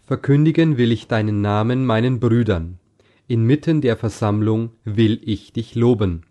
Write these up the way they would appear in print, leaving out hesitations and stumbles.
Verkündigen will ich deinen Namen meinen Brüdern. Inmitten der Versammlung will ich dich loben.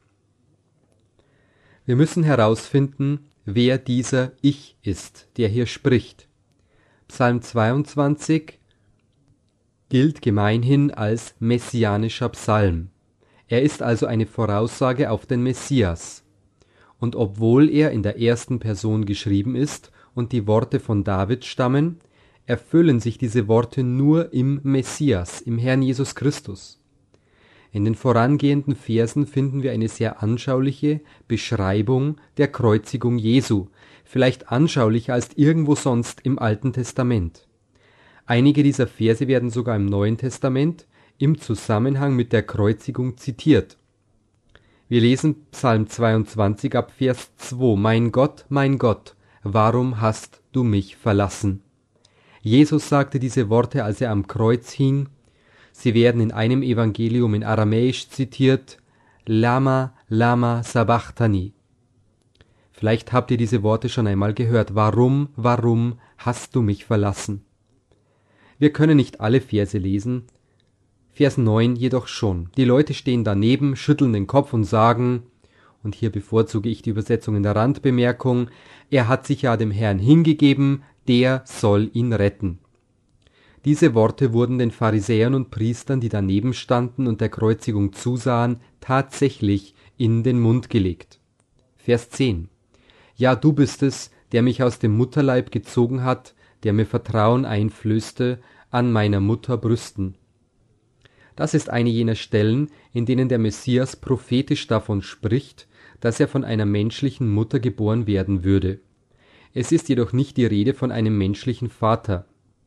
Wir müssen herausfinden, wer dieser Ich ist, der hier spricht. Psalm 22 gilt gemeinhin als messianischer Psalm. Er ist also eine Voraussage auf den Messias. Und obwohl er in der ersten Person geschrieben ist und die Worte von David stammen, erfüllen sich diese Worte nur im Messias, im Herrn Jesus Christus. In den vorangehenden Versen finden wir eine sehr anschauliche Beschreibung der Kreuzigung Jesu, vielleicht anschaulicher als irgendwo sonst im Alten Testament. Einige dieser Verse werden sogar im Neuen Testament im Zusammenhang mit der Kreuzigung zitiert. Wir lesen Psalm 22 ab Vers 2: mein Gott, warum hast du mich verlassen? Jesus sagte diese Worte, als er am Kreuz hing. Sie werden in einem Evangelium in Aramäisch zitiert: Lama, lama sabachthani. Vielleicht habt ihr diese Worte schon einmal gehört. Warum hast du mich verlassen? Wir können nicht alle Verse lesen, Vers 9 jedoch schon. Die Leute stehen daneben, schütteln den Kopf und sagen, und hier bevorzuge ich die Übersetzung in der Randbemerkung, er hat sich ja dem Herrn hingegeben, der soll ihn retten. Diese Worte wurden den Pharisäern und Priestern, die daneben standen und der Kreuzigung zusahen, tatsächlich in den Mund gelegt. Vers 10. Ja, du bist es, der mich aus dem Mutterleib gezogen hat, der mir Vertrauen einflößte, an meiner Mutter Brüsten. Das ist eine jener Stellen, in denen der Messias prophetisch davon spricht, dass er von einer menschlichen Mutter geboren werden würde. Es ist jedoch nicht die Rede von einem menschlichen Vater.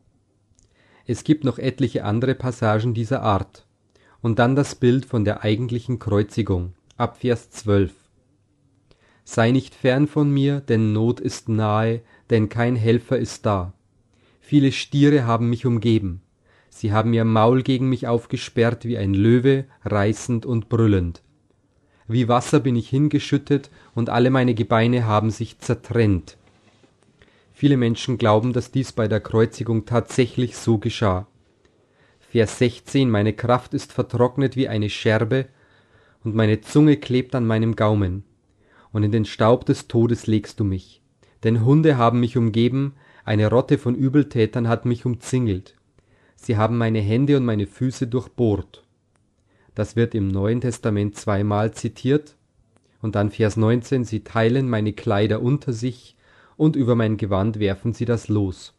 Es gibt noch etliche andere Passagen dieser Art. Und dann das Bild von der eigentlichen Kreuzigung, ab Vers 12. Sei nicht fern von mir, denn Not ist nahe, denn kein Helfer ist da. Viele Stiere haben mich umgeben. Sie haben ihr Maul gegen mich aufgesperrt wie ein Löwe, reißend und brüllend. Wie Wasser bin ich hingeschüttet, und alle meine Gebeine haben sich zertrennt. Viele Menschen glauben, dass dies bei der Kreuzigung tatsächlich so geschah. Vers 16: Meine Kraft ist vertrocknet wie eine Scherbe, und meine Zunge klebt an meinem Gaumen. Und in den Staub des Todes legst du mich. Denn Hunde haben mich umgeben, eine Rotte von Übeltätern hat mich umzingelt. Sie haben meine Hände und meine Füße durchbohrt. Das wird im Neuen Testament zweimal zitiert. Und dann Vers 19: Sie teilen meine Kleider unter sich, und über mein Gewand werfen sie das Los.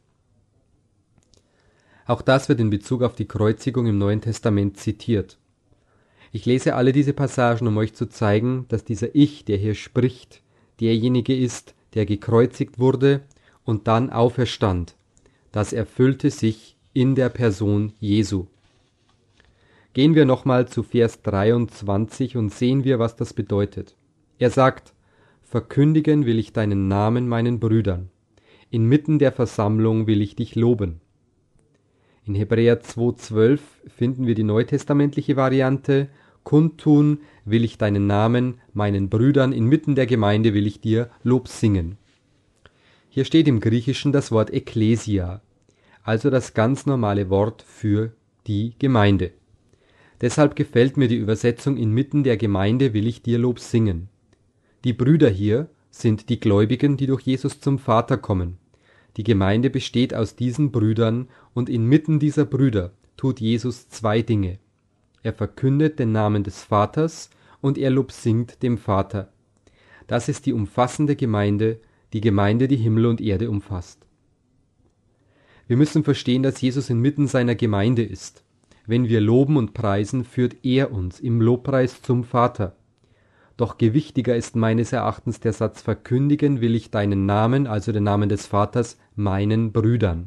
Auch das wird in Bezug auf die Kreuzigung im Neuen Testament zitiert. Ich lese alle diese Passagen, um euch zu zeigen, dass dieser Ich, der hier spricht, derjenige ist, der gekreuzigt wurde und dann auferstand. Das erfüllte sich in der Person Jesu. Gehen wir nochmal zu Vers 23 und sehen wir, was das bedeutet. Er sagt: Verkündigen will ich deinen Namen meinen Brüdern. Inmitten der Versammlung will ich dich loben. In Hebräer 2,12 finden wir die neutestamentliche Variante: Kundtun will ich deinen Namen meinen Brüdern, inmitten der Gemeinde will ich dir Lob singen. Hier steht im Griechischen das Wort Ekklesia, also das ganz normale Wort für die Gemeinde. Deshalb gefällt mir die Übersetzung: Inmitten der Gemeinde will ich dir Lob singen. Die Brüder hier sind die Gläubigen, die durch Jesus zum Vater kommen. Die Gemeinde besteht aus diesen Brüdern, und inmitten dieser Brüder tut Jesus zwei Dinge. Er verkündet den Namen des Vaters und er lobsingt dem Vater. Das ist die umfassende Gemeinde, die Himmel und Erde umfasst. Wir müssen verstehen, dass Jesus inmitten seiner Gemeinde ist. Wenn wir loben und preisen, führt er uns im Lobpreis zum Vater. Doch gewichtiger ist meines Erachtens der Satz: Verkündigen will ich deinen Namen, also den Namen des Vaters, meinen Brüdern.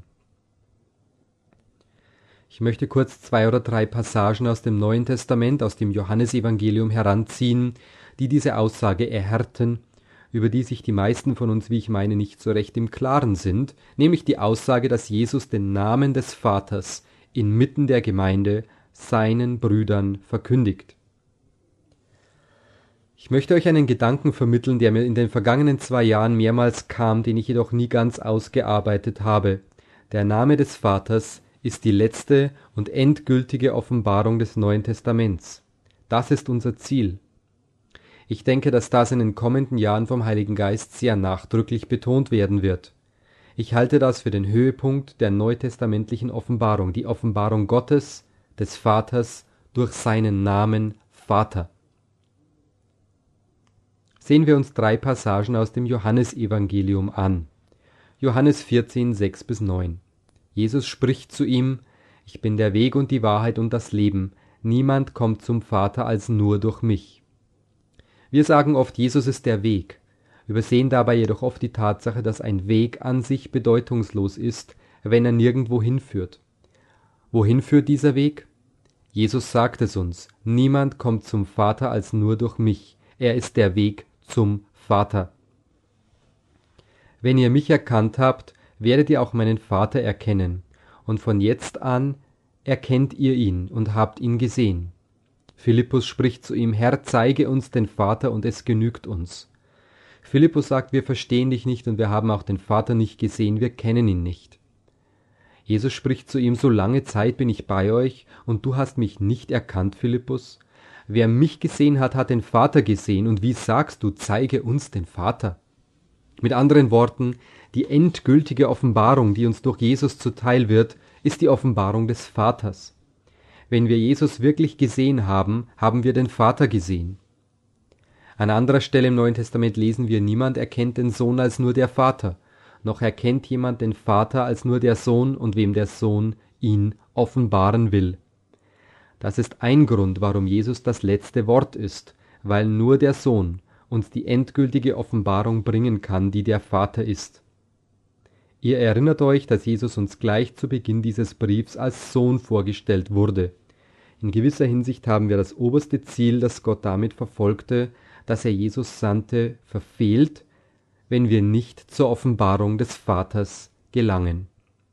Ich möchte kurz 2 oder 3 Passagen aus dem Neuen Testament, aus dem Johannesevangelium heranziehen, die diese Aussage erhärten, über die sich die meisten von uns, wie ich meine, nicht so recht im Klaren sind, nämlich die Aussage, dass Jesus den Namen des Vaters inmitten der Gemeinde seinen Brüdern verkündigt. Ich möchte euch einen Gedanken vermitteln, der mir in den vergangenen 2 Jahren mehrmals kam, den ich jedoch nie ganz ausgearbeitet habe. Der Name des Vaters ist die letzte und endgültige Offenbarung des Neuen Testaments. Das ist unser Ziel. Ich denke, dass das in den kommenden Jahren vom Heiligen Geist sehr nachdrücklich betont werden wird. Ich halte das für den Höhepunkt der neutestamentlichen Offenbarung, die Offenbarung Gottes, des Vaters, durch seinen Namen Vater. Sehen wir uns 3 Passagen aus dem Johannesevangelium an. Johannes 14, 6-9. Jesus spricht zu ihm: Ich bin der Weg und die Wahrheit und das Leben. Niemand kommt zum Vater als nur durch mich. Wir sagen oft, Jesus ist der Weg, übersehen dabei jedoch oft die Tatsache, dass ein Weg an sich bedeutungslos ist, wenn er nirgendwo hinführt. Wohin führt dieser Weg? Jesus sagt es uns: Niemand kommt zum Vater als nur durch mich. Er ist der Weg zum Vater. Wenn ihr mich erkannt habt, werdet ihr auch meinen Vater erkennen, und von jetzt an erkennt ihr ihn und habt ihn gesehen. Philippus spricht zu ihm: Herr, zeige uns den Vater, und es genügt uns. Philippus sagt: Wir verstehen dich nicht und wir haben auch den Vater nicht gesehen, wir kennen ihn nicht. Jesus spricht zu ihm: So lange Zeit bin ich bei euch und du hast mich nicht erkannt, Philippus? Wer mich gesehen hat, hat den Vater gesehen, und wie sagst du, zeige uns den Vater? Mit anderen Worten, die endgültige Offenbarung, die uns durch Jesus zuteil wird, ist die Offenbarung des Vaters. Wenn wir Jesus wirklich gesehen haben, haben wir den Vater gesehen. An anderer Stelle im Neuen Testament lesen wir: Niemand erkennt den Sohn als nur der Vater, noch erkennt jemand den Vater als nur der Sohn und wem der Sohn ihn offenbaren will. Das ist ein Grund, warum Jesus das letzte Wort ist, weil nur der Sohn uns die endgültige Offenbarung bringen kann, die der Vater ist. Ihr erinnert euch, dass Jesus uns gleich zu Beginn dieses Briefs als Sohn vorgestellt wurde. In gewisser Hinsicht haben wir das oberste Ziel, das Gott damit verfolgte, dass er Jesus sandte, verfehlt, wenn wir nicht zur Offenbarung des Vaters gelangen.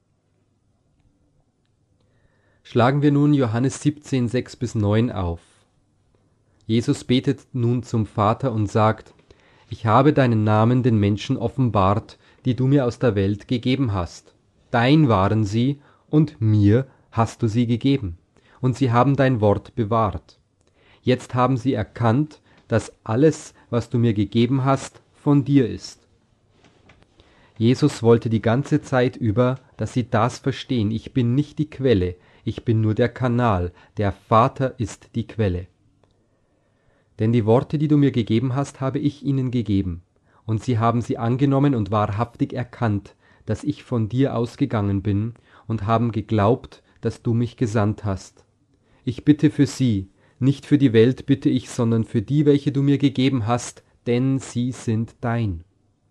Schlagen wir nun Johannes 17, 6-9 auf. Jesus betet nun zum Vater und sagt: Ich habe deinen Namen den Menschen offenbart, die du mir aus der Welt gegeben hast. Dein waren sie, und mir hast du sie gegeben, und sie haben dein Wort bewahrt. Jetzt haben sie erkannt, dass alles, was du mir gegeben hast, von dir ist. Jesus wollte die ganze Zeit über, dass sie das verstehen: Ich bin nicht die Quelle, ich bin nur der Kanal, der Vater ist die Quelle. Denn die Worte, die du mir gegeben hast, habe ich ihnen gegeben, und sie haben sie angenommen und wahrhaftig erkannt, dass ich von dir ausgegangen bin, und haben geglaubt, dass du mich gesandt hast. Ich bitte für sie, nicht für die Welt bitte ich, sondern für die, welche du mir gegeben hast, denn sie sind dein.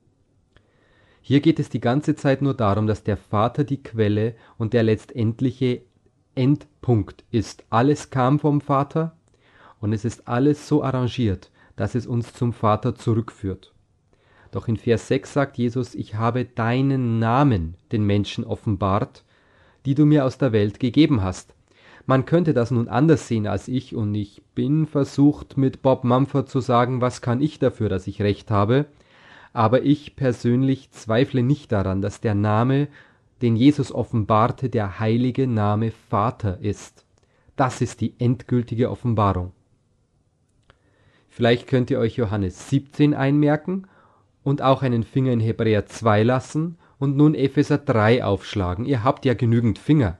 Hier geht es die ganze Zeit nur darum, dass der Vater die Quelle und der letztendliche Endpunkt ist. Alles kam vom Vater und es ist alles so arrangiert, dass es uns zum Vater zurückführt. Doch in Vers 6 sagt Jesus: Ich habe deinen Namen den Menschen offenbart, die du mir aus der Welt gegeben hast. Man könnte das nun anders sehen als ich, und ich bin versucht, mit Bob Mumford zu sagen: Was kann ich dafür, dass ich recht habe? Aber ich persönlich zweifle nicht daran, dass der Name, den Jesus offenbarte, der heilige Name Vater ist. Das ist die endgültige Offenbarung. Vielleicht könnt ihr euch Johannes 17 einmerken und auch einen Finger in Hebräer 2 lassen und nun Epheser 3 aufschlagen. Ihr habt ja genügend Finger.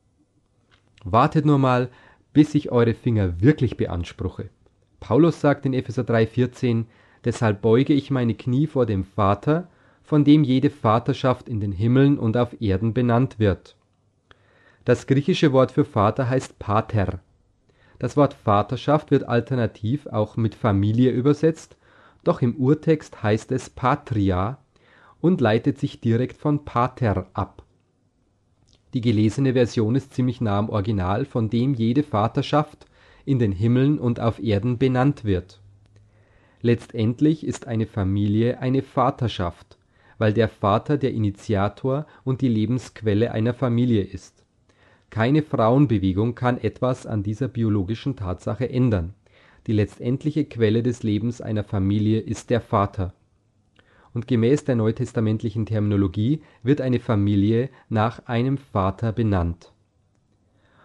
Wartet nur mal, bis ich eure Finger wirklich beanspruche. Paulus sagt in Epheser 3,14: Deshalb beuge ich meine Knie vor dem Vater, von dem jede Vaterschaft in den Himmeln und auf Erden benannt wird. Das griechische Wort für Vater heißt Pater. Das Wort Vaterschaft wird alternativ auch mit Familie übersetzt, doch im Urtext heißt es Patria und leitet sich direkt von Pater ab. Die gelesene Version ist ziemlich nah am Original, von dem jede Vaterschaft in den Himmeln und auf Erden benannt wird. Letztendlich ist eine Familie eine Vaterschaft, weil der Vater der Initiator und die Lebensquelle einer Familie ist. Keine Frauenbewegung kann etwas an dieser biologischen Tatsache ändern. Die letztendliche Quelle des Lebens einer Familie ist der Vater. Und gemäß der neutestamentlichen Terminologie wird eine Familie nach einem Vater benannt.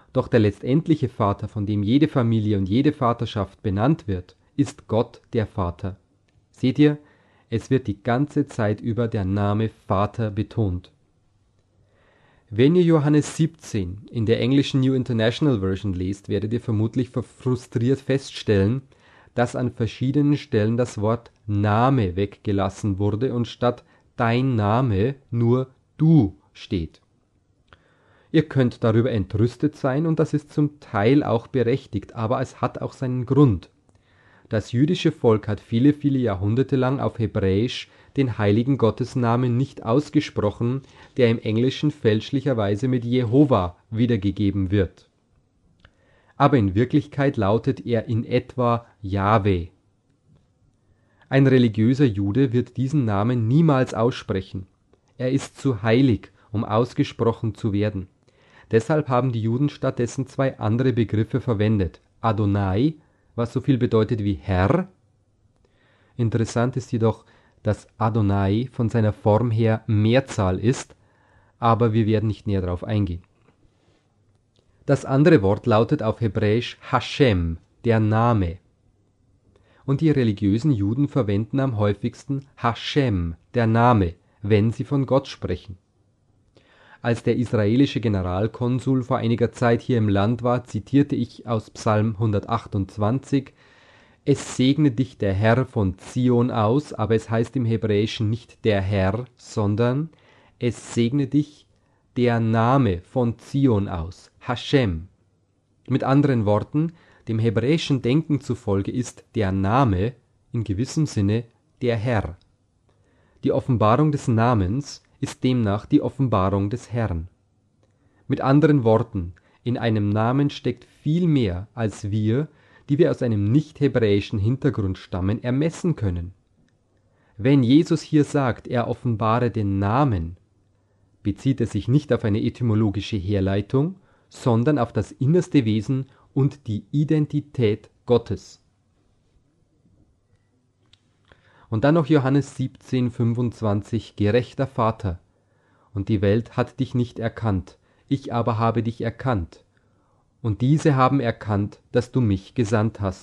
Doch der letztendliche Vater, von dem jede Familie und jede Vaterschaft benannt wird, ist Gott der Vater. Seht ihr, es wird die ganze Zeit über der Name Vater betont. Wenn ihr Johannes 17 in der englischen New International Version lest, werdet ihr vermutlich frustriert feststellen, dass an verschiedenen Stellen das Wort Name weggelassen wurde und statt dein Name nur du steht. Ihr könnt darüber entrüstet sein und das ist zum Teil auch berechtigt, aber es hat auch seinen Grund. Das jüdische Volk hat viele, viele Jahrhunderte lang auf Hebräisch den heiligen Gottesnamen nicht ausgesprochen, der im Englischen fälschlicherweise mit Jehova wiedergegeben wird. Aber in Wirklichkeit lautet er in etwa Jahwe. Ein religiöser Jude wird diesen Namen niemals aussprechen. Er ist zu heilig, um ausgesprochen zu werden. Deshalb haben die Juden stattdessen zwei andere Begriffe verwendet. Adonai, was so viel bedeutet wie Herr. Interessant ist jedoch, dass Adonai von seiner Form her Mehrzahl ist, aber wir werden nicht näher darauf eingehen. Das andere Wort lautet auf Hebräisch Hashem, der Name. Und die religiösen Juden verwenden am häufigsten Hashem, der Name, wenn sie von Gott sprechen. Als der israelische Generalkonsul vor einiger Zeit hier im Land war, zitierte ich aus Psalm 128, es segne dich der Herr von Zion aus, aber es heißt im Hebräischen nicht der Herr, sondern es segne dich der Name von Zion aus, Hashem. Mit anderen Worten, dem hebräischen Denken zufolge ist der Name in gewissem Sinne der Herr. Die Offenbarung des Namens ist demnach die Offenbarung des Herrn. Mit anderen Worten, in einem Namen steckt viel mehr, als wir, die wir aus einem nicht-hebräischen Hintergrund stammen, ermessen können. Wenn Jesus hier sagt, er offenbare den Namen, bezieht es sich nicht auf eine etymologische Herleitung, sondern auf das innerste Wesen und die Identität Gottes. Und dann noch Johannes 17, 25, gerechter Vater, und die Welt hat dich nicht erkannt, ich aber habe dich erkannt, und diese haben erkannt, dass du mich gesandt hast.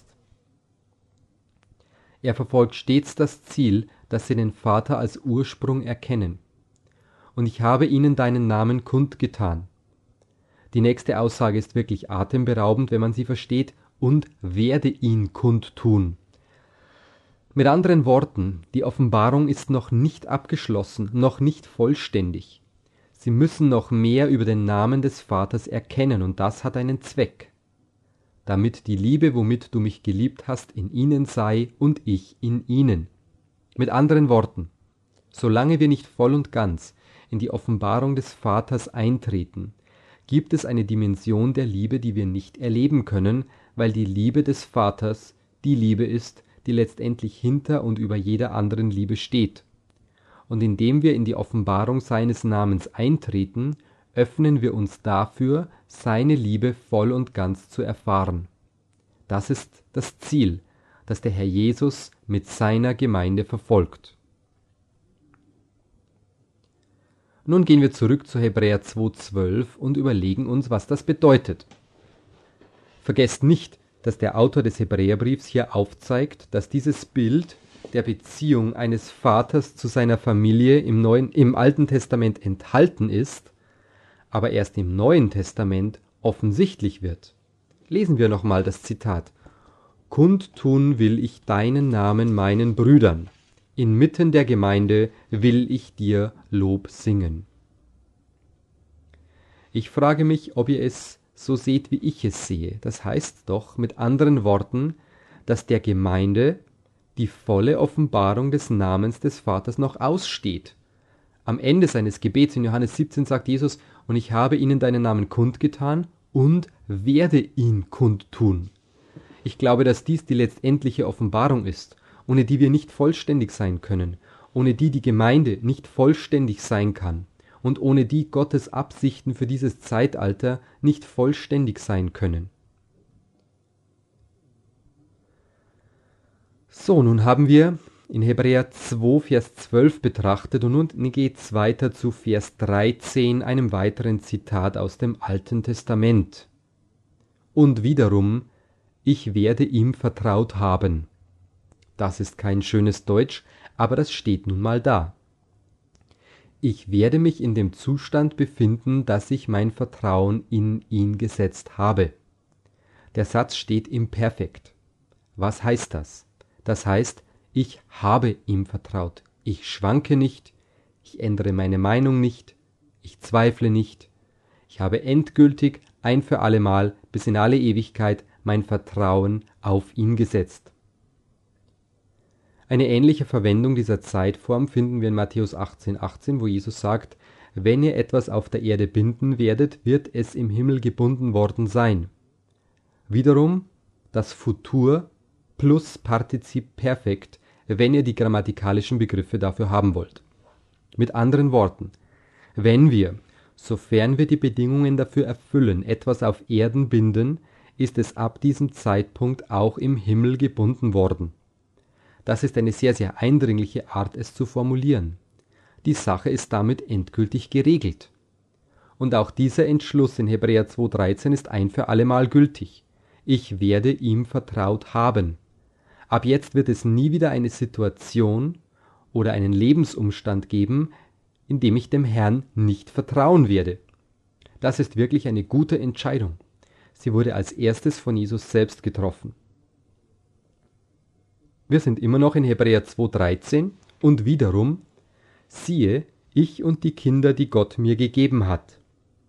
Er verfolgt stets das Ziel, dass sie den Vater als Ursprung erkennen. Und ich habe ihnen deinen Namen kundgetan. Die nächste Aussage ist wirklich atemberaubend, wenn man sie versteht, und werde ihn kundtun. Mit anderen Worten, die Offenbarung ist noch nicht abgeschlossen, noch nicht vollständig. Sie müssen noch mehr über den Namen des Vaters erkennen, und das hat einen Zweck. Damit die Liebe, womit du mich geliebt hast, in ihnen sei und ich in ihnen. Mit anderen Worten, solange wir nicht voll und ganz in die Offenbarung des Vaters eintreten, gibt es eine Dimension der Liebe, die wir nicht erleben können, weil die Liebe des Vaters die Liebe ist, die letztendlich hinter und über jeder anderen Liebe steht. Und indem wir in die Offenbarung seines Namens eintreten, öffnen wir uns dafür, seine Liebe voll und ganz zu erfahren. Das ist das Ziel, das der Herr Jesus mit seiner Gemeinde verfolgt. Nun gehen wir zurück zu Hebräer 2,12 und überlegen uns, was das bedeutet. Vergesst nicht, dass der Autor des Hebräerbriefs hier aufzeigt, dass dieses Bild der Beziehung eines Vaters zu seiner Familie im Alten Testament enthalten ist, aber erst im Neuen Testament offensichtlich wird. Lesen wir nochmal das Zitat. Kundtun will ich deinen Namen meinen Brüdern. Inmitten der Gemeinde will ich dir Lob singen. Ich frage mich, ob ihr es so seht, wie ich es sehe. Das heißt doch mit anderen Worten, dass der Gemeinde die volle Offenbarung des Namens des Vaters noch aussteht. Am Ende seines Gebets in Johannes 17 sagt Jesus, und ich habe ihnen deinen Namen kundgetan und werde ihn kundtun. Ich glaube, dass dies die letztendliche Offenbarung ist, ohne die wir nicht vollständig sein können, ohne die die Gemeinde nicht vollständig sein kann und ohne die Gottes Absichten für dieses Zeitalter nicht vollständig sein können. So, nun haben wir in Hebräer 2, Vers 12 betrachtet und nun geht es weiter zu Vers 13, einem weiteren Zitat aus dem Alten Testament. und wiederum, ich werde ihm vertraut haben. Das ist kein schönes Deutsch, aber das steht nun mal da. Ich werde mich in dem Zustand befinden, dass ich mein Vertrauen in ihn gesetzt habe. Der Satz steht im Perfekt. Was heißt das? Das heißt, ich habe ihm vertraut. Ich schwanke nicht, ich ändere meine Meinung nicht, ich zweifle nicht. Ich habe endgültig ein für allemal bis in alle Ewigkeit mein Vertrauen auf ihn gesetzt. Eine ähnliche Verwendung dieser Zeitform finden wir in Matthäus 18,18, wo Jesus sagt, wenn ihr etwas auf der Erde binden werdet, wird es im Himmel gebunden worden sein. Wiederum das Futur plus Partizip Perfekt, wenn ihr die grammatikalischen Begriffe dafür haben wollt. Mit anderen Worten, wenn wir, sofern wir die Bedingungen dafür erfüllen, etwas auf Erden binden, ist es ab diesem Zeitpunkt auch im Himmel gebunden worden. Das ist eine sehr, sehr eindringliche Art, es zu formulieren. Die Sache ist damit endgültig geregelt. Und auch dieser Entschluss in Hebräer 2,13 ist ein für allemal gültig. Ich werde ihm vertraut haben. Ab jetzt wird es nie wieder eine Situation oder einen Lebensumstand geben, in dem ich dem Herrn nicht vertrauen werde. Das ist wirklich eine gute Entscheidung. Sie wurde als erstes von Jesus selbst getroffen. Wir sind immer noch in Hebräer 2,13 und wiederum, siehe, ich und die Kinder, die Gott mir gegeben hat.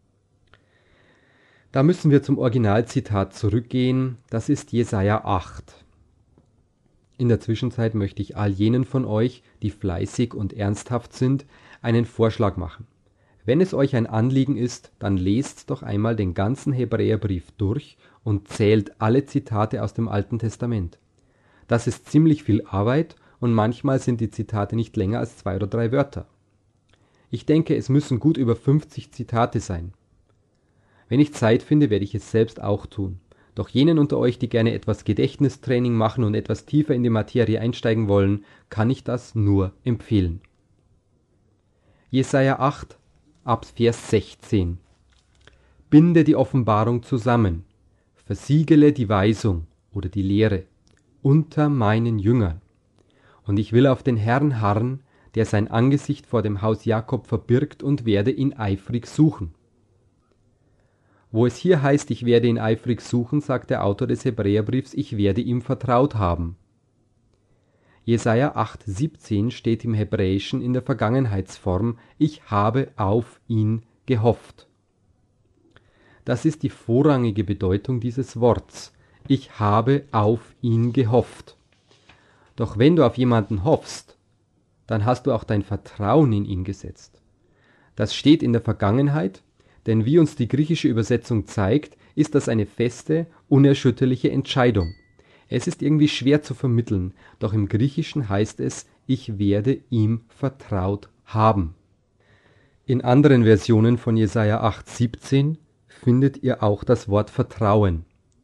Da müssen wir zum Originalzitat zurückgehen, das ist Jesaja 8. In der Zwischenzeit möchte ich all jenen von euch, die fleißig und ernsthaft sind, einen Vorschlag machen. Wenn es euch ein Anliegen ist, dann lest doch einmal den ganzen Hebräerbrief durch und zählt alle Zitate aus dem Alten Testament. Das ist ziemlich viel Arbeit und manchmal sind die Zitate nicht länger als 2 oder 3 Wörter. Ich denke, es müssen gut über 50 Zitate sein. Wenn ich Zeit finde, werde ich es selbst auch tun. Doch jenen unter euch, die gerne etwas Gedächtnistraining machen und etwas tiefer in die Materie einsteigen wollen, kann ich das nur empfehlen. Jesaja 8, ab Vers 16. Binde die Offenbarung zusammen, versiegele die Weisung oder die Lehre unter meinen Jüngern. Und ich will auf den Herrn harren, der sein Angesicht vor dem Haus Jakob verbirgt und werde ihn eifrig suchen. Wo es hier heißt, ich werde ihn eifrig suchen, sagt der Autor des Hebräerbriefs, ich werde ihm vertraut haben. Jesaja 8,17 steht im Hebräischen in der Vergangenheitsform, ich habe auf ihn gehofft. Das ist die vorrangige Bedeutung dieses Worts. Ich habe auf ihn gehofft. Doch wenn du auf jemanden hoffst, dann hast du auch dein Vertrauen in ihn gesetzt. Das steht in der Vergangenheit, denn wie uns die griechische Übersetzung zeigt, ist das eine feste, unerschütterliche Entscheidung. Es ist irgendwie schwer zu vermitteln, doch im Griechischen heißt es, ich werde ihm vertraut haben. In anderen Versionen von Jesaja 8,17 findet ihr auch das Wort Vertrauen.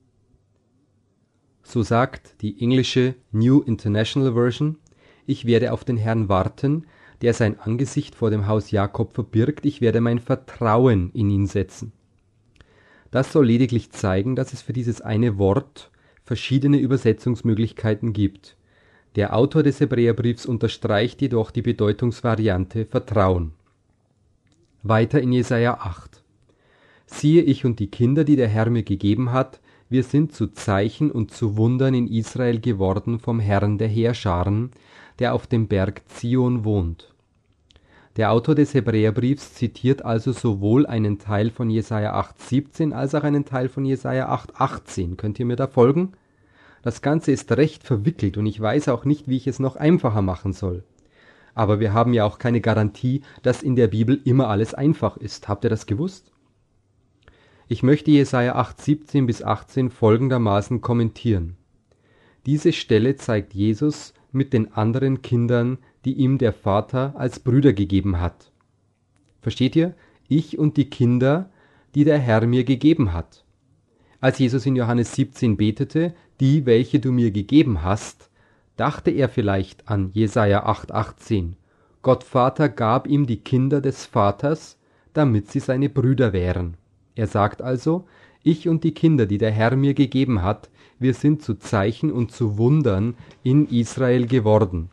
So sagt die englische New International Version, ich werde auf den Herrn warten, der sein Angesicht vor dem Haus Jakob verbirgt, ich werde mein Vertrauen in ihn setzen. Das soll lediglich zeigen, dass es für dieses eine Wort verschiedene Übersetzungsmöglichkeiten gibt. Der Autor des Hebräerbriefs unterstreicht jedoch die Bedeutungsvariante Vertrauen. Weiter in Jesaja 8. Siehe, ich und die Kinder, die der Herr mir gegeben hat, wir sind zu Zeichen und zu Wundern in Israel geworden vom Herrn der Heerscharen, der auf dem Berg Zion wohnt. Der Autor des Hebräerbriefs zitiert also sowohl einen Teil von Jesaja 8,17 als auch einen Teil von Jesaja 8,18. Könnt ihr mir da folgen? Das Ganze ist recht verwickelt und ich weiß auch nicht, wie ich es noch einfacher machen soll. Aber wir haben ja auch keine Garantie, dass in der Bibel immer alles einfach ist. Habt ihr das gewusst? Ich möchte Jesaja 8,17 bis 18 folgendermaßen kommentieren. Diese Stelle zeigt Jesus mit den anderen Kindern, die ihm der Vater als Brüder gegeben hat. Versteht ihr? Ich und die Kinder, die der Herr mir gegeben hat. Als Jesus in Johannes 17 betete, die, welche du mir gegeben hast, dachte er vielleicht an Jesaja 8,18. Gott Vater gab ihm die Kinder des Vaters, damit sie seine Brüder wären. Er sagt also, Ich und die Kinder, die der Herr mir gegeben hat, wir sind zu Zeichen und zu Wundern in Israel geworden.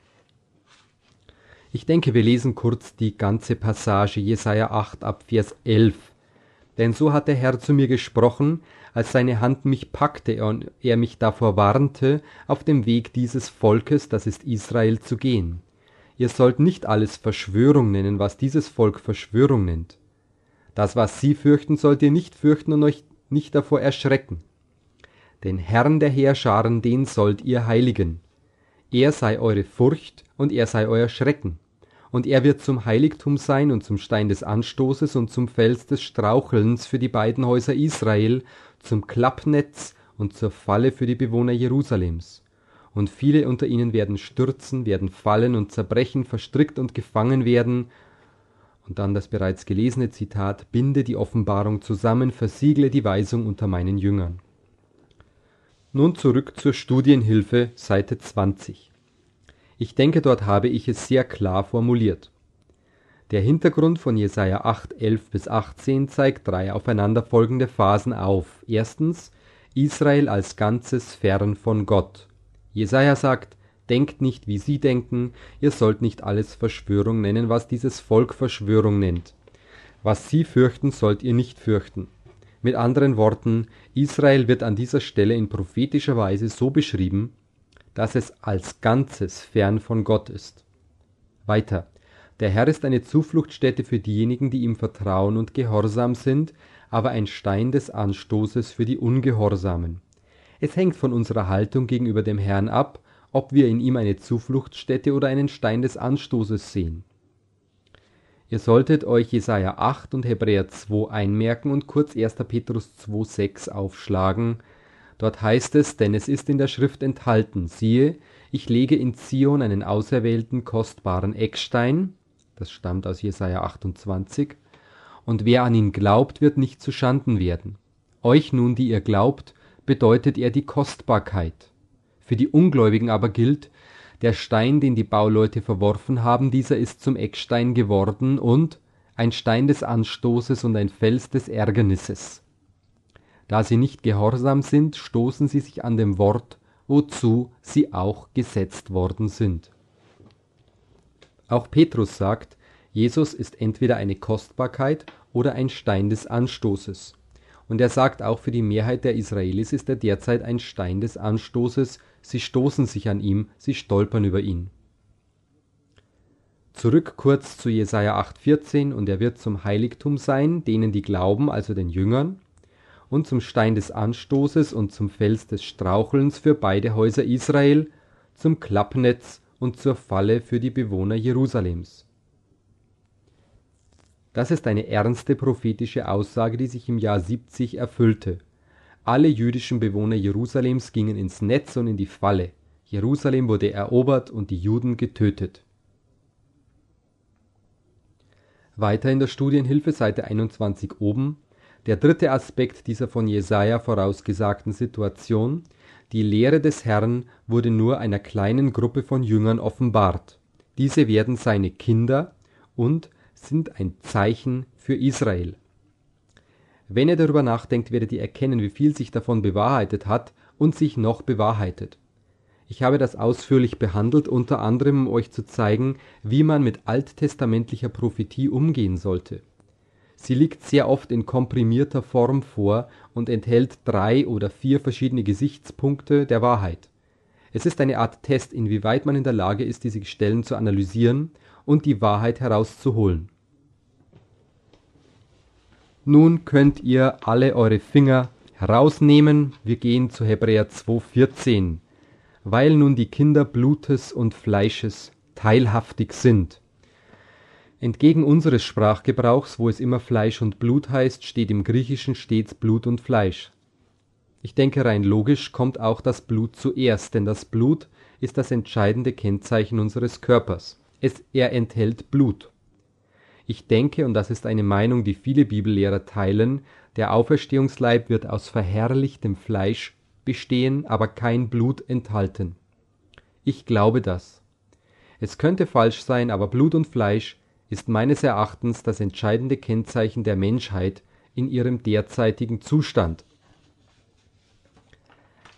Ich denke, wir lesen kurz die ganze Passage, Jesaja 8 ab Vers 11. Denn so hat der Herr zu mir gesprochen, als seine Hand mich packte und er mich davor warnte, auf dem Weg dieses Volkes, das ist Israel, zu gehen. Ihr sollt nicht alles Verschwörung nennen, was dieses Volk Verschwörung nennt. Das, was sie fürchten, sollt ihr nicht fürchten und euch nicht davor erschrecken. Den Herrn der Heerscharen, den sollt ihr heiligen. Er sei eure Furcht und er sei euer Schrecken. Und er wird zum Heiligtum sein und zum Stein des Anstoßes und zum Fels des Strauchelns für die beiden Häuser Israel, zum Klappnetz und zur Falle für die Bewohner Jerusalems. Und viele unter ihnen werden stürzen, werden fallen und zerbrechen, verstrickt und gefangen werden. Und dann das bereits gelesene Zitat: Binde die Offenbarung zusammen, versiegle die Weisung unter meinen Jüngern. Nun zurück zur Studienhilfe, Seite 20. Ich denke, dort habe ich es sehr klar formuliert. Der Hintergrund von Jesaja 8, 11 bis 18 zeigt 3 aufeinanderfolgende Phasen auf. Erstens, Israel als Ganzes fern von Gott. Jesaja sagt: Denkt nicht, wie sie denken, ihr sollt nicht alles Verschwörung nennen, was dieses Volk Verschwörung nennt. Was sie fürchten, sollt ihr nicht fürchten. Mit anderen Worten, Israel wird an dieser Stelle in prophetischer Weise so beschrieben, dass es als Ganzes fern von Gott ist. Weiter. Der Herr ist eine Zufluchtsstätte für diejenigen, die ihm vertrauen und gehorsam sind, aber ein Stein des Anstoßes für die Ungehorsamen. Es hängt von unserer Haltung gegenüber dem Herrn ab, ob wir in ihm eine Zufluchtsstätte oder einen Stein des Anstoßes sehen. Ihr solltet euch Jesaja 8 und Hebräer 2 einmerken und kurz 1. Petrus 2,6 aufschlagen. Dort heißt es: Denn es ist in der Schrift enthalten, siehe, ich lege in Zion einen auserwählten, kostbaren Eckstein, das stammt aus Jesaja 28, und wer an ihn glaubt, wird nicht zu Schanden werden. Euch nun, die ihr glaubt, bedeutet er die Kostbarkeit. Für die Ungläubigen aber gilt: Der Stein, den die Bauleute verworfen haben, dieser ist zum Eckstein geworden und ein Stein des Anstoßes und ein Fels des Ärgernisses. Da sie nicht gehorsam sind, stoßen sie sich an dem Wort, wozu sie auch gesetzt worden sind. Auch Petrus sagt, Jesus ist entweder eine Kostbarkeit oder ein Stein des Anstoßes. Und er sagt, auch für die Mehrheit der Israelis ist er derzeit ein Stein des Anstoßes. Sie stoßen sich an ihm, sie stolpern über ihn. Zurück kurz zu Jesaja 8,14: Und er wird zum Heiligtum sein, denen die glauben, also den Jüngern, und zum Stein des Anstoßes und zum Fels des Strauchelns für beide Häuser Israel, zum Klappnetz und zur Falle für die Bewohner Jerusalems. Das ist eine ernste prophetische Aussage, die sich im Jahr 70 erfüllte. Alle jüdischen Bewohner Jerusalems gingen ins Netz und in die Falle. Jerusalem wurde erobert und die Juden getötet. Weiter in der Studienhilfe, Seite 21 oben. Der dritte Aspekt dieser von Jesaja vorausgesagten Situation: Die Lehre des Herrn wurde nur einer kleinen Gruppe von Jüngern offenbart. Diese werden seine Kinder und sind ein Zeichen für Israel. Wenn ihr darüber nachdenkt, werdet ihr erkennen, wie viel sich davon bewahrheitet hat und sich noch bewahrheitet. Ich habe das ausführlich behandelt, unter anderem um euch zu zeigen, wie man mit alttestamentlicher Prophetie umgehen sollte. Sie liegt sehr oft in komprimierter Form vor und enthält 3 oder 4 verschiedene Gesichtspunkte der Wahrheit. Es ist eine Art Test, inwieweit man in der Lage ist, diese Stellen zu analysieren und die Wahrheit herauszuholen. Nun könnt ihr alle eure Finger herausnehmen. Wir gehen zu Hebräer 2,14. Weil nun die Kinder Blutes und Fleisches teilhaftig sind. Entgegen unseres Sprachgebrauchs, wo es immer Fleisch und Blut heißt, steht im Griechischen stets Blut und Fleisch. Ich denke, rein logisch kommt auch das Blut zuerst, denn das Blut ist das entscheidende Kennzeichen unseres Körpers. Er enthält Blut. Ich denke, und das ist eine Meinung, die viele Bibellehrer teilen, der Auferstehungsleib wird aus verherrlichtem Fleisch bestehen, aber kein Blut enthalten. Ich glaube das. Es könnte falsch sein, aber Blut und Fleisch ist meines Erachtens das entscheidende Kennzeichen der Menschheit in ihrem derzeitigen Zustand.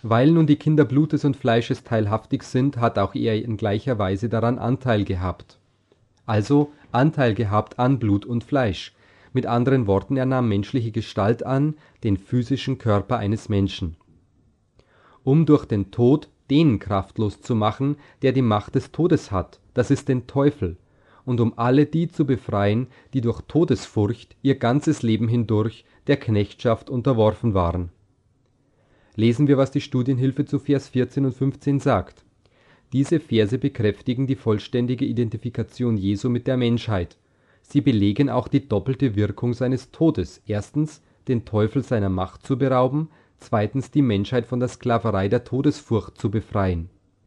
Weil nun die Kinder Blutes und Fleisches teilhaftig sind, hat auch er in gleicher Weise daran Anteil gehabt. Also Anteil gehabt an Blut und Fleisch. Mit anderen Worten, er nahm menschliche Gestalt an, den physischen Körper eines Menschen. Um durch den Tod den kraftlos zu machen, der die Macht des Todes hat, das ist den Teufel, und um alle die zu befreien, die durch Todesfurcht ihr ganzes Leben hindurch der Knechtschaft unterworfen waren. Lesen wir, was die Studienhilfe zu Vers 14 und 15 sagt. Diese Verse bekräftigen die vollständige Identifikation Jesu mit der Menschheit. Sie belegen auch die doppelte Wirkung seines Todes. Erstens, den Teufel seiner Macht zu berauben, zweitens, die Menschheit von der Sklaverei der Todesfurcht zu befreien.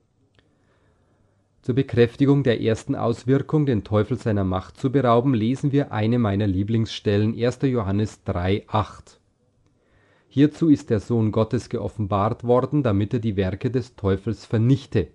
Zur Bekräftigung der ersten Auswirkung, den Teufel seiner Macht zu berauben, lesen wir eine meiner Lieblingsstellen, 1. Johannes 3,8. Hierzu ist der Sohn Gottes geoffenbart worden, damit er die Werke des Teufels vernichte.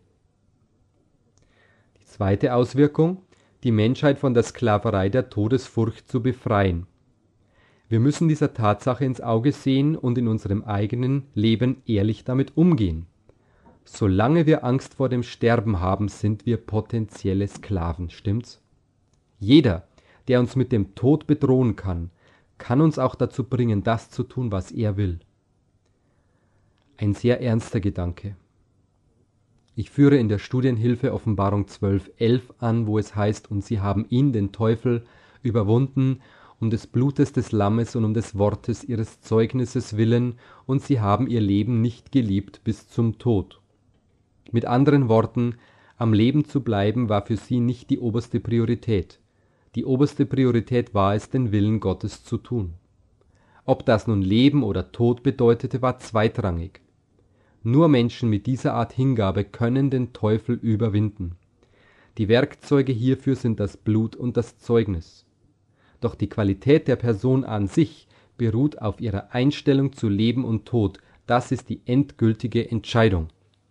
Die zweite Auswirkung, die Menschheit von der Sklaverei der Todesfurcht zu befreien. Wir müssen dieser Tatsache ins Auge sehen und in unserem eigenen Leben ehrlich damit umgehen. Solange wir Angst vor dem Sterben haben, sind wir potenzielle Sklaven, stimmt's? Jeder, der uns mit dem Tod bedrohen kann uns auch dazu bringen, das zu tun, was er will. Ein sehr ernster Gedanke. Ich führe in der Studienhilfe Offenbarung 12,11 an, wo es heißt, und sie haben ihn, den Teufel, überwunden, um des Blutes des Lammes und um des Wortes ihres Zeugnisses willen, und sie haben ihr Leben nicht geliebt bis zum Tod. Mit anderen Worten, am Leben zu bleiben war für sie nicht die oberste Priorität. Die oberste Priorität war es, den Willen Gottes zu tun. Ob das nun Leben oder Tod bedeutete, war zweitrangig. Nur Menschen mit dieser Art Hingabe können den Teufel überwinden. Die Werkzeuge hierfür sind das Blut und das Zeugnis. Doch die Qualität der Person an sich beruht auf ihrer Einstellung zu Leben und Tod. Das ist die endgültige Entscheidung.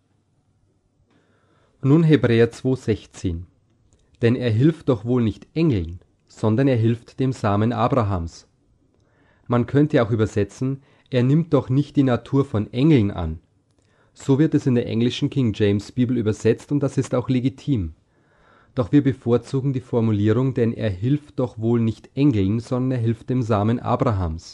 Nun Hebräer 2,16. Denn er hilft doch wohl nicht Engeln, sondern er hilft dem Samen Abrahams. Man könnte auch übersetzen, er nimmt doch nicht die Natur von Engeln an. So wird es in der englischen King James Bibel übersetzt und das ist auch legitim. Doch wir bevorzugen die Formulierung, denn er hilft doch wohl nicht Engeln, sondern er hilft dem Samen Abrahams.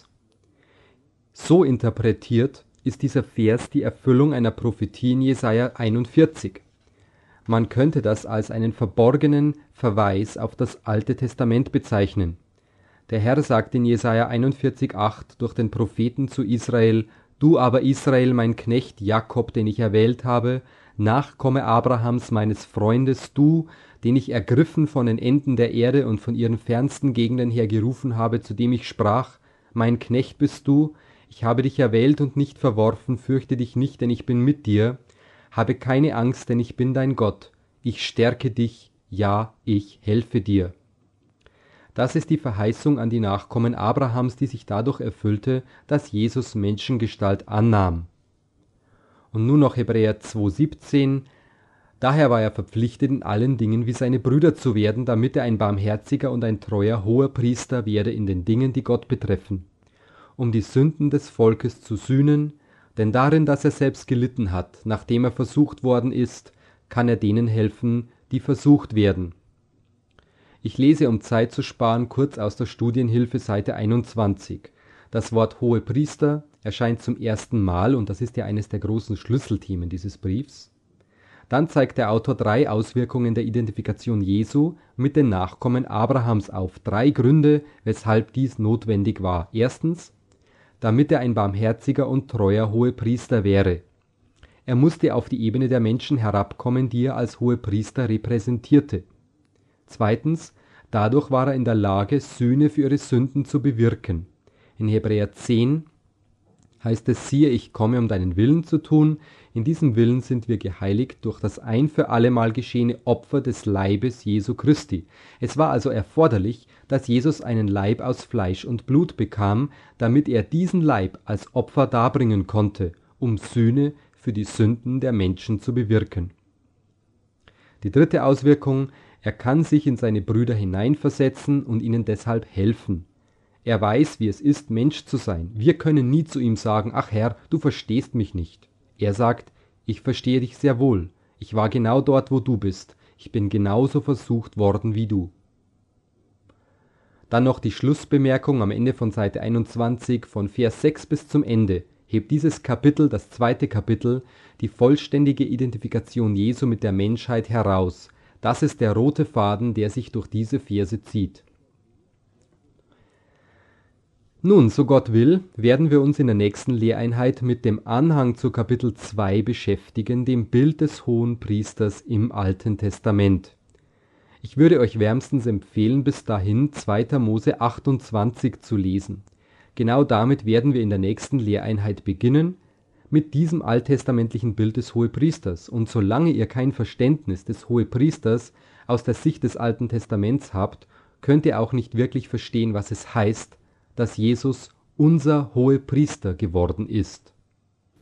So interpretiert ist dieser Vers die Erfüllung einer Prophetie in Jesaja 41. Man könnte das als einen verborgenen Verweis auf das Alte Testament bezeichnen. Der Herr sagt in Jesaja 41,8 durch den Propheten zu Israel: Du aber Israel, mein Knecht Jakob, den ich erwählt habe, Nachkomme Abrahams, meines Freundes, du, den ich ergriffen von den Enden der Erde und von ihren fernsten Gegenden her gerufen habe, zu dem ich sprach: Mein Knecht bist du, ich habe dich erwählt und nicht verworfen, fürchte dich nicht, denn ich bin mit dir. Habe keine Angst, denn ich bin dein Gott. Ich stärke dich, ja, ich helfe dir. Das ist die Verheißung an die Nachkommen Abrahams, die sich dadurch erfüllte, dass Jesus Menschengestalt annahm. Und nun noch Hebräer 2,17. Daher war er verpflichtet, in allen Dingen wie seine Brüder zu werden, damit er ein barmherziger und ein treuer Hoherpriester werde in den Dingen, die Gott betreffen, um die Sünden des Volkes zu sühnen, denn darin, dass er selbst gelitten hat, nachdem er versucht worden ist, kann er denen helfen, die versucht werden. Ich lese, um Zeit zu sparen, kurz aus der Studienhilfe Seite 21. Das Wort Hohepriester erscheint zum ersten Mal und das ist ja eines der großen Schlüsselthemen dieses Briefs. Dann zeigt der Autor 3 Auswirkungen der Identifikation Jesu mit den Nachkommen Abrahams auf. 3 Gründe, weshalb dies notwendig war. Erstens, damit er ein barmherziger und treuer Hohepriester wäre. Er musste auf die Ebene der Menschen herabkommen, die er als Hohepriester repräsentierte. Zweitens, dadurch war er in der Lage, Sühne für ihre Sünden zu bewirken. In Hebräer 10 heißt es: Siehe, ich komme, um deinen Willen zu tun. In diesem Willen sind wir geheiligt durch das ein für allemal geschehene Opfer des Leibes Jesu Christi. Es war also erforderlich, dass Jesus einen Leib aus Fleisch und Blut bekam, damit er diesen Leib als Opfer darbringen konnte, um Sühne für die Sünden der Menschen zu bewirken. Die dritte Auswirkung: Er kann sich in seine Brüder hineinversetzen und ihnen deshalb helfen. Er weiß, wie es ist, Mensch zu sein. Wir können nie zu ihm sagen: Ach Herr, du verstehst mich nicht. Er sagt, ich verstehe dich sehr wohl. Ich war genau dort, wo du bist. Ich bin genauso versucht worden wie du. Dann noch die Schlussbemerkung am Ende von Seite 21 von Vers 6 bis zum Ende. Hebt dieses Kapitel, das zweite Kapitel, die vollständige Identifikation Jesu mit der Menschheit heraus. Das ist der rote Faden, der sich durch diese Verse zieht. Nun, so Gott will, werden wir uns in der nächsten Lehreinheit mit dem Anhang zu Kapitel 2 beschäftigen, dem Bild des Hohenpriesters im Alten Testament. Ich würde euch wärmstens empfehlen, bis dahin 2. Mose 28 zu lesen. Genau damit werden wir in der nächsten Lehreinheit beginnen, mit diesem alttestamentlichen Bild des Hohepriesters. Und solange ihr kein Verständnis des Hohepriesters aus der Sicht des Alten Testaments habt, könnt ihr auch nicht wirklich verstehen, was es heißt, dass Jesus unser Hohepriester geworden ist.